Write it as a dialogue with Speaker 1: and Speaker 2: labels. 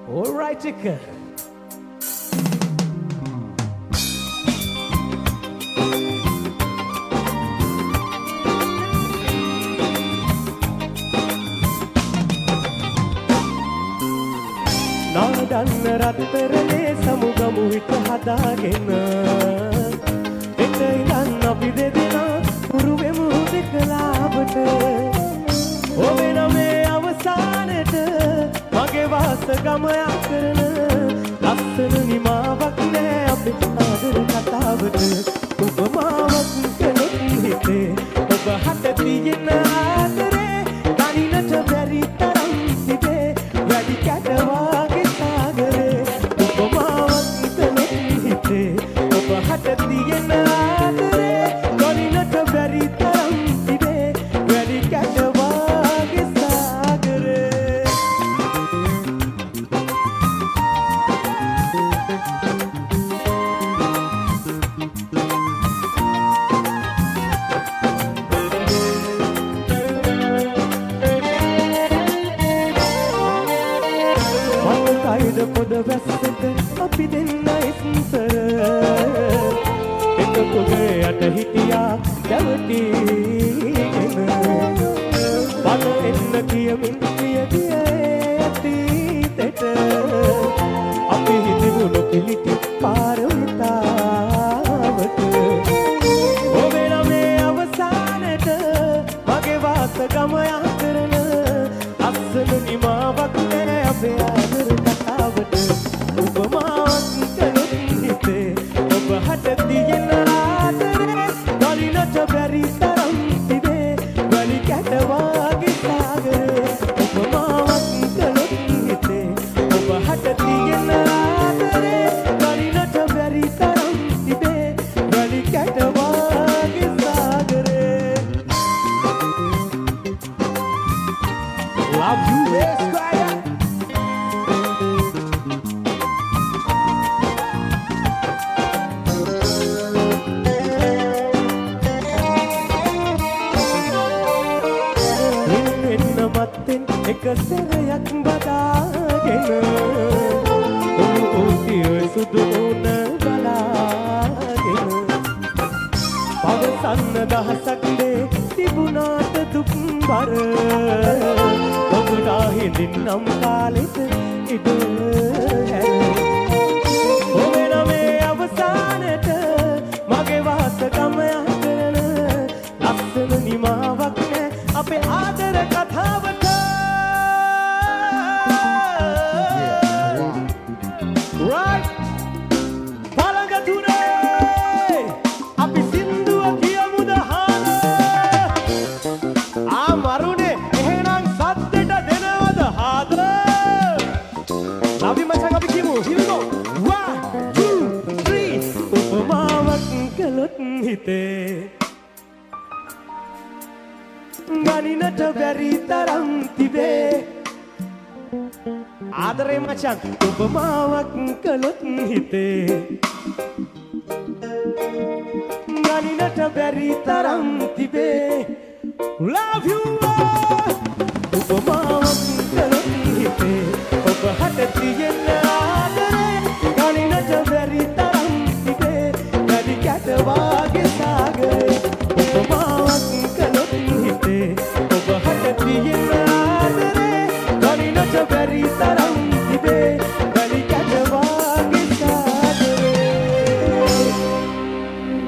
Speaker 1: All right, එක. නාඩන්න රත්තරනේ සමුගමු හිත හදාගෙන එත ඉඳන් අපි දෙදෙනා උරුවෙමු දෙකලාවට ඔබේ නමේ අවසානට මගේ වාස ගමයා කරන ලස්සන නිමාවක් නෑ අපේ ආදර කතාවට ඔබ මාවක් කළොත් හිතේ ඔබ හට තියෙන ආදරේ ගනින්නට බැරි තරම් තිබේ වැඩි කැටවාගේ සාගරේ ඔබ මාවක් කළොත් හිතේ ඔබ හට තියෙන ආදරේ ගනින්නට බැරි තරම් තිබේ වැඩි කැටවාගේ සාගරේ පොඩ වැස්සට අපි දෙන්න ඉස්සර එක පොගේ යට හිටියා දැවටීගෙන බල එන්න කියමින් කියදිය ඇතීතෙට අපි හිතමුණු පිළිටි පාරවිතාවට ඔබේ නමේ අවසානට මගේ වාස ගමයා කරන ලස්සන නිමාවක් නෑ අපේ ආදර කතාවට ඔබ මාවක් කළොත් හිතේ ඔබ හට තියෙන ආදරේ ගලිනට බැරි තරම් තිබේ වැලි කැටවාගේ සාගරේ ඔබ මාවක් කළොත් හිතේ ඔබ හට තියෙන ආදරේ ගලිනට බැරි තරම් තිබේ වැලි කැටවාගේ සාගරේ Love you Australia එක සැරයක් බදාගෙන ඔළුවේ සුදු උන බලාගෙන පවසන්න දහසක් දේ තිබුණාට දුක් බර ඔබට හිඳින්නම් කාලෙට ඉඩ හැර ඔබේ නමේ අවසානට මගේ වාස ගමයා කරන ලස්සන නිමාවක් නෑ අපේ ආදර කතාවට Right, පළඟතුනේ අපි සින්දුව කියමු දහන මරුනේ එහෙනම් සද්දෙට දෙනවද හාද අපි මචං අපි කියමු here we go 1 2 3 උපමාවක් කළොත් හිතේ ගනින්නට බැරි තරම් තිබේ ආදරේ මචං උපමාවක් කළොත් හිතේ ගනින්නට බැරි තරම් තිබේ love you උපමාවක්